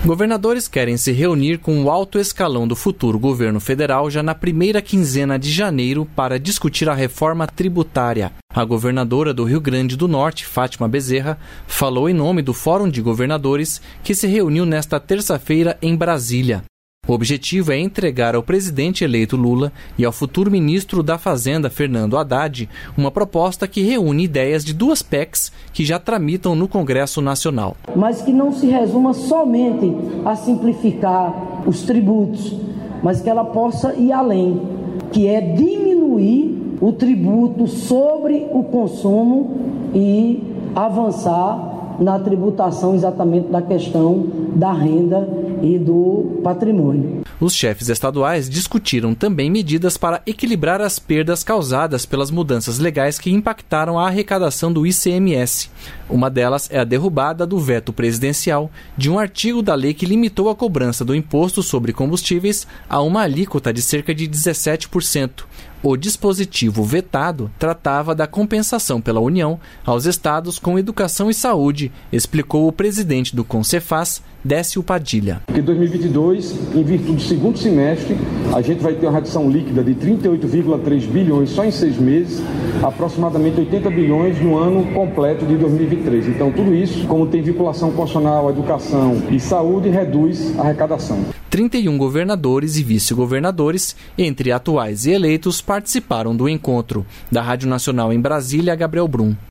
Governadores querem se reunir com o alto escalão do futuro governo federal já na primeira quinzena de janeiro para discutir a reforma tributária. A governadora do Rio Grande do Norte, Fátima Bezerra, falou em nome do Fórum de Governadores, que se reuniu nesta terça-feira em Brasília. O objetivo é entregar ao presidente eleito Lula e ao futuro ministro da Fazenda, Fernando Haddad, uma proposta que reúne ideias de duas PECs que já tramitam no Congresso Nacional. Mas que não se resuma somente a simplificar os tributos, mas que ela possa ir além, que é diminuir o tributo sobre o consumo e avançar na tributação exatamente da questão da renda e do patrimônio. Os chefes estaduais discutiram também medidas para equilibrar as perdas causadas pelas mudanças legais que impactaram a arrecadação do ICMS. Uma delas é a derrubada do veto presidencial de um artigo da lei que limitou a cobrança do imposto sobre combustíveis a uma alíquota de cerca de 17%. O dispositivo vetado tratava da compensação pela União aos estados com educação e saúde, explicou o presidente do Concefaz, Décio Padilha. Em 2022, em virtude do segundo semestre, a gente vai ter uma redução líquida de 38,3 bilhões só em 6 meses, aproximadamente 80 bilhões no ano completo de 2023. Então, tudo isso, como tem vinculação constitucional, educação e saúde, reduz a arrecadação. 31 governadores e vice-governadores, entre atuais e eleitos, participaram do encontro. Da Rádio Nacional em Brasília, Gabriel Brum.